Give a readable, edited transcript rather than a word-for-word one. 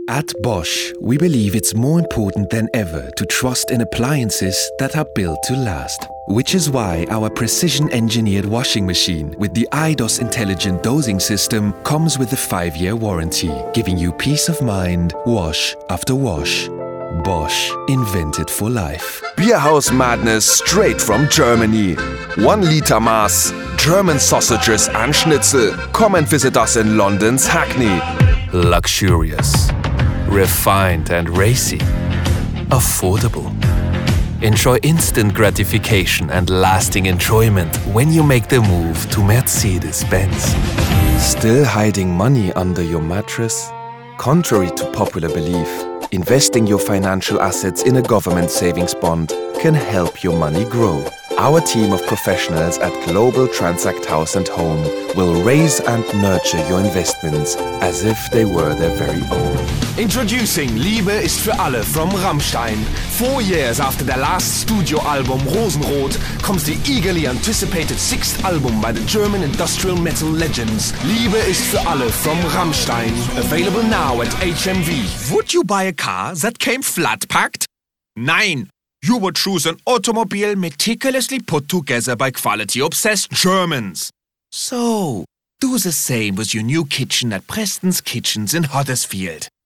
At Bosch, we believe it's more important than ever to trust in appliances that are built to last. Which is why our precision-engineered washing machine with the IDOS intelligent dosing system comes with a 5-year warranty, giving you peace of mind wash after wash. Bosch, invented for life. Beerhouse madness straight from Germany. 1 liter mass, German sausages and Schnitzel. Come and visit us in London's Hackney. Luxurious, refined and racy, affordable. Enjoy instant gratification and lasting enjoyment when you make the move to Mercedes-Benz. Still hiding money under your mattress? Contrary to popular belief, investing your financial assets in a government savings bond can help your money grow. Our team of professionals at Global Transact House & Home will raise and nurture your investments as if they were their very own. Introducing Liebe ist für alle from Rammstein. 4 years after their last studio album Rosenrot comes the eagerly anticipated 6th album by the German industrial metal legends. Liebe ist für alle from Rammstein. Available now at HMV. Would you buy a car that came flat-packed? Nein! You would choose an automobile meticulously put together by quality-obsessed Germans. So, do the same with your new kitchen at Preston's Kitchens in Huddersfield.